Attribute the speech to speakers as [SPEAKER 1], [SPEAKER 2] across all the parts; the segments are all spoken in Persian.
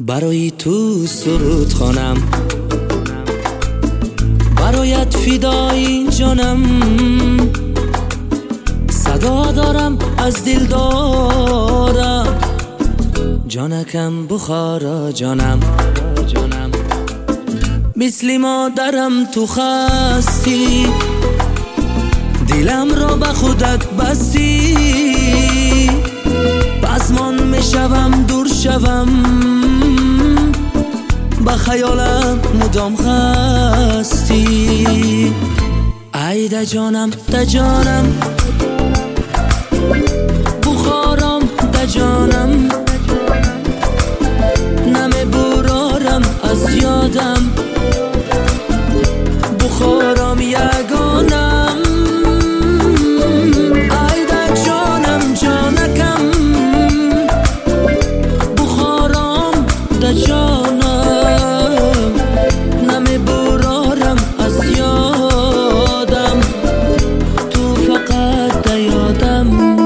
[SPEAKER 1] برای تو سرود خوانم، برایت فدای جانم. صدا دارم از دل دارم، جانکم بخارا جانم. مثل مادرم تو خستی، دلم را به خودت بستی. پس من میشوم دور شوم، به خیالم مدام خستی. ای ده جانم ده جانم، بخارم ده جانم. نمی برارم از یادم، بخارم یگانم. ای ده جانم جانکم، بخارم ده جانم. نمی برارم از یادم، تو فقط ده یادم.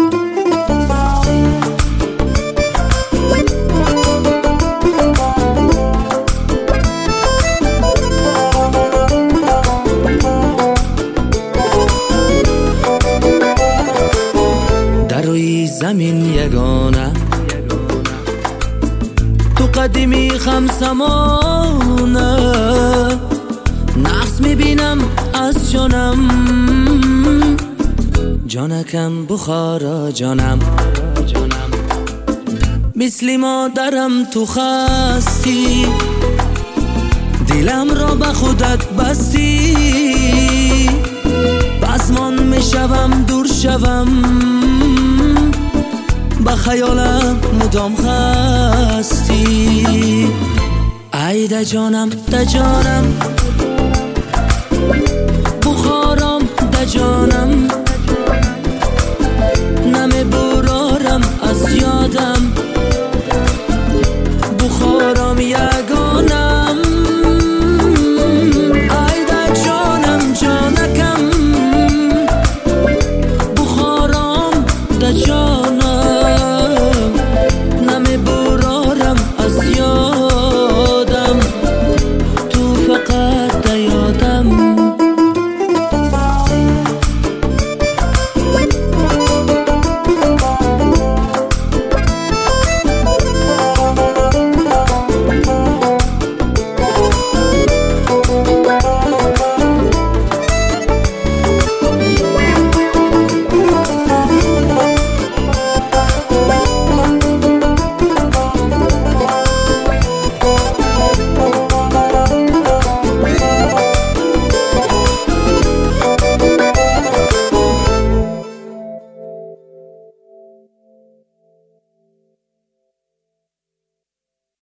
[SPEAKER 1] روی زمین یگانه، تو قدیمی خمسمانه. نقص میبینم از جانم، جانکم بخارا جانم. مثل مادرم تو خستی، دلم را به خودت بستی. پس من میشوم دور شوم، به خیالم مدام خستی. ای ده جانم ده جانم،